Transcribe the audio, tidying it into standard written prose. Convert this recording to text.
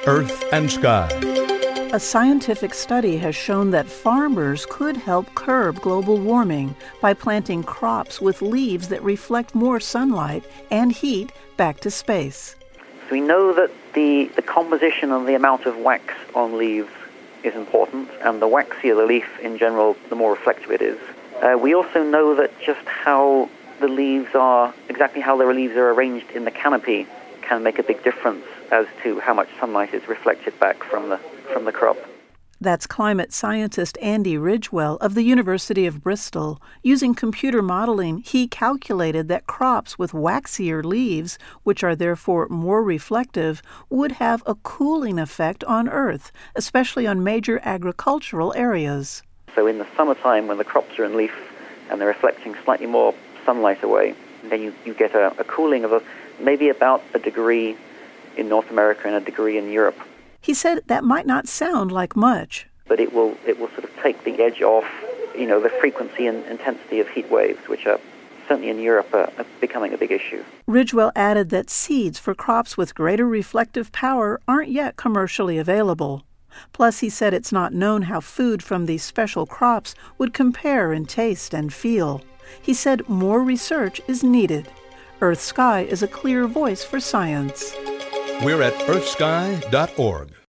Earth and Sky. A scientific study has shown that farmers could help curb global warming by planting crops with leaves that reflect more sunlight and heat back to space. So we know that the composition and the amount of wax on leaves is important, and the waxier the leaf in general, the more reflective it is. We also know that just how the leaves are, exactly how the leaves are arranged in the canopy can make a big difference as to how much sunlight is reflected back from the crop. That's climate scientist Andy Ridgewell of the University of Bristol. Using computer modeling, he calculated that crops with waxier leaves, which are therefore more reflective, would have a cooling effect on Earth, especially on major agricultural areas. So in the summertime, when the crops are in leaf and they're reflecting slightly more sunlight away, then you get a cooling of maybe about a degree in North America and a degree in Europe. He said that might not sound like much, but it will sort of take the edge off, the frequency and intensity of heat waves, which are certainly in Europe are becoming a big issue. Ridgewell added that seeds for crops with greater reflective power aren't yet commercially available. Plus, he said it's not known how food from these special crops would compare in taste and feel. He said more research is needed. Earth Sky is a clear voice for science. We're at earthsky.org.